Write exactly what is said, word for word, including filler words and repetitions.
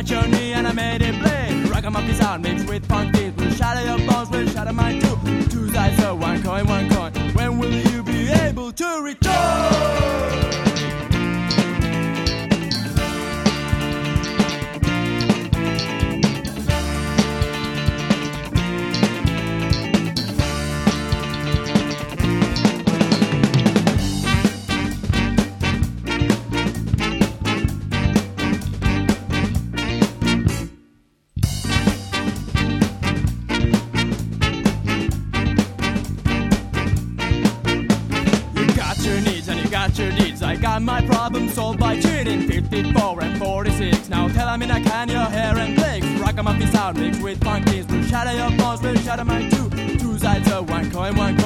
got your knee and I made it bleed. Ragamuffin sound mixed with funk beats will shatter your bones, will shatter mine too. Two sides of one coin, one coin. When will you be able to return? I got my problem solved by cheating. Fifty-four and forty-six. Now tell me I can your hair and legs. Ragamuffin sound mixed with funk beats will shatter your bones, will shatter mine too. Two sides of one coin, one coin.